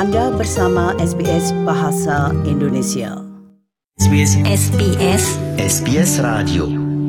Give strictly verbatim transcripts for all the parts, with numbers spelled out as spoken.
Anda bersama S B S Bahasa Indonesia. S B S S B S S B S Radio.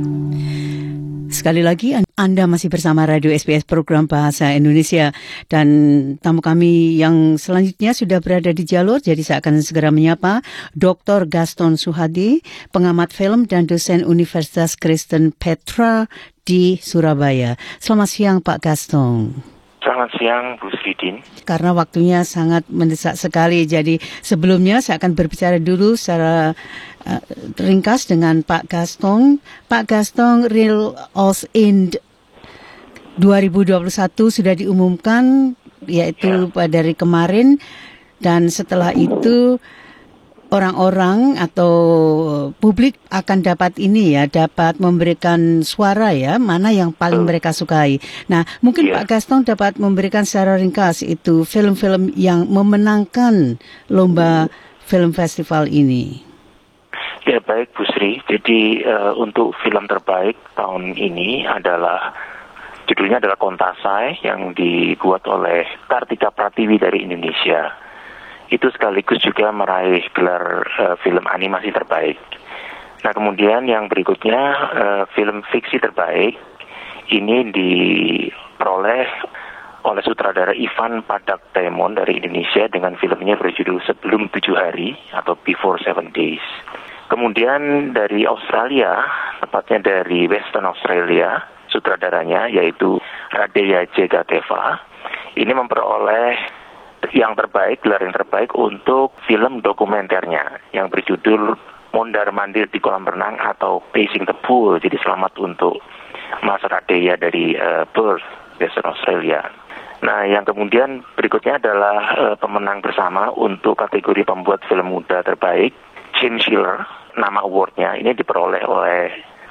Sekali lagi Anda masih bersama Radio S B S Program Bahasa Indonesia, dan tamu kami yang selanjutnya sudah berada di jalur, jadi saya akan segera menyapa Doktor Gaston Suhadi, pengamat film dan dosen Universitas Kristen Petra di Surabaya. Selamat siang Pak Gaston. Selamat siang, Bu Sridin. Karena waktunya sangat mendesak sekali, jadi sebelumnya saya akan berbicara dulu secara uh, ringkas dengan Pak Gaston. Pak Gaston, Real Oz Ind dua ribu dua puluh satu sudah diumumkan, yaitu ya. pada hari kemarin, dan setelah itu orang-orang atau publik akan dapat ini ya, dapat memberikan suara ya, mana yang paling mereka sukai. Nah, mungkin yeah. Pak Gaston dapat memberikan secara ringkas itu film-film yang memenangkan lomba film festival ini. Ya, baik Bu Sri. Jadi uh, untuk film terbaik tahun ini adalah, judulnya adalah Kontasai, yang dibuat oleh Kartika Pratiwi dari Indonesia. Itu sekaligus juga meraih gelar uh, film animasi terbaik. Nah, kemudian yang berikutnya uh, film fiksi terbaik ini diperoleh oleh sutradara Ivan Padaktaemon dari Indonesia dengan filmnya berjudul Sebelum Tujuh Hari atau Before Seven Days. Kemudian dari Australia, tepatnya dari Western Australia, sutradaranya yaitu Radeya Jegateva, ini memperoleh yang terbaik, gelar yang terbaik untuk film dokumenternya yang berjudul Mondar Mandir di Kolam Renang atau Pacing the Pool. Jadi selamat untuk Mas Radeya dari uh, Perth, Western Australia. Nah, yang kemudian berikutnya adalah uh, pemenang bersama untuk kategori pembuat film muda terbaik, Chinchiller, nama awardnya ini diperoleh oleh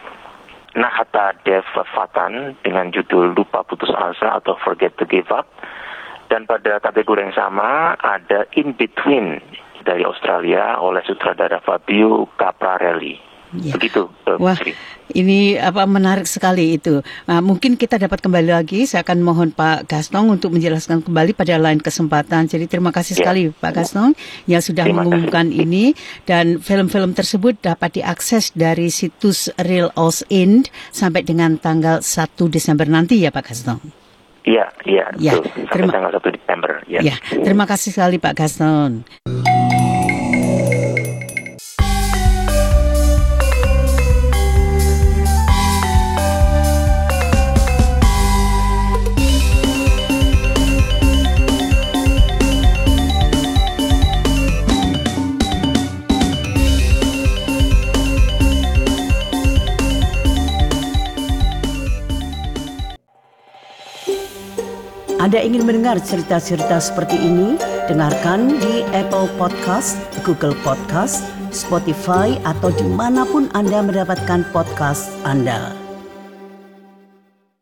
Nahata Dev Fatan dengan judul Lupa Putus Asa atau Forget to Give Up. Dan pada kategori yang sama ada In Between dari Australia oleh sutradara Fabio Caprarelli. Ya. Begitu. Uh, Wah, Sri. Ini apa menarik sekali itu. Nah, mungkin kita dapat kembali lagi. Saya akan mohon Pak Gaston untuk menjelaskan kembali pada lain kesempatan. Jadi terima kasih ya. sekali Pak Gaston yang sudah terima mengumumkan kasih. ini, dan film-film tersebut dapat diakses dari situs Real Oz Ind sampai dengan tanggal satu Desember nanti ya Pak Gaston. Iya, iya, ya, sampai terima, tanggal satu Desember. Ya. ya, terima kasih sekali Pak Gaston. Anda ingin mendengar cerita-cerita seperti ini? Dengarkan di Apple Podcast, Google Podcast, Spotify, atau dimanapun Anda mendapatkan podcast Anda.